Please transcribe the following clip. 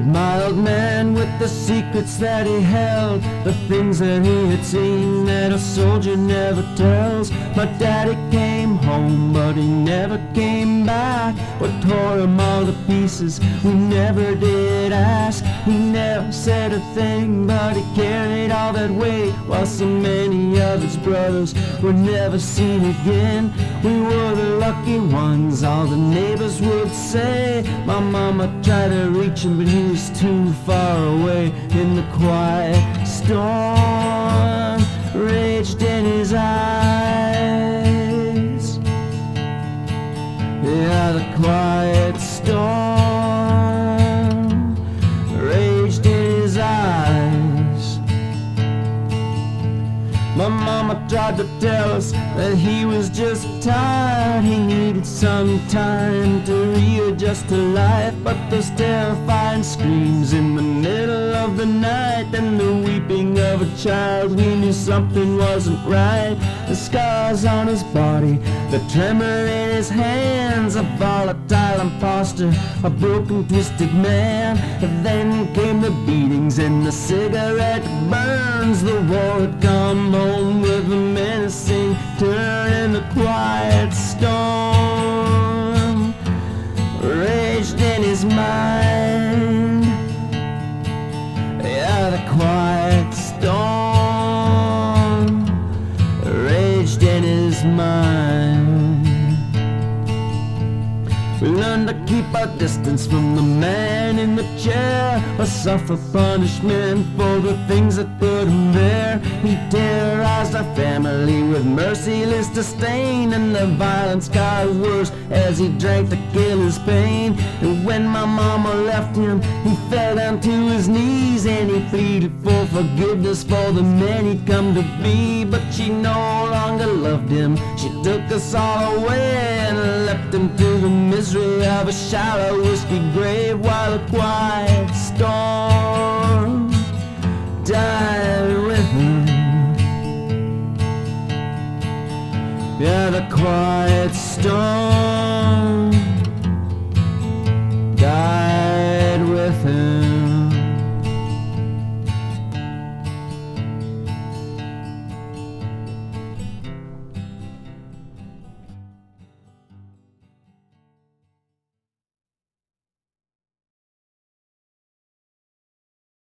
mild man with the secrets that he held, the things that he had seen that a soldier never tells. My daddy came home, but he never came back. What tore him all to pieces, we never did ask. He never said a thing, but he carried all that weight, while so many of his brothers were never seen again. We were the lucky ones, all the neighbors would say. My mama tried to reach him, but he was too far away. In the quiet storm raged in his eyes. Yeah, the quiet storm raged in his eyes. My mama tried to tell us that he was just tired. He needed some time to readjust to life. But those terrifying screams in the middle of the night and the weeping of a child, we knew something wasn't right. The scars on his body, the tremor in his hands, a volatile imposter, a broken, twisted man. And then came the beatings and the cigarette burns. The war had come home with a menacing turn, and the quiet storm raged in his mind. Yeah, the quiet storm raged in his mind. We learned to keep our distance from the man in the chair, or suffer punishment for the things that put him there. He terrorized our family with merciless disdain, and the violence got worse as he drank to kill his pain. And when my mama left him, he fell down to his knees, and he pleaded for forgiveness for the man he'd come to be. But she no longer loved him, she took us all away and left him to the misery of a shallow whiskey grave, while a quiet storm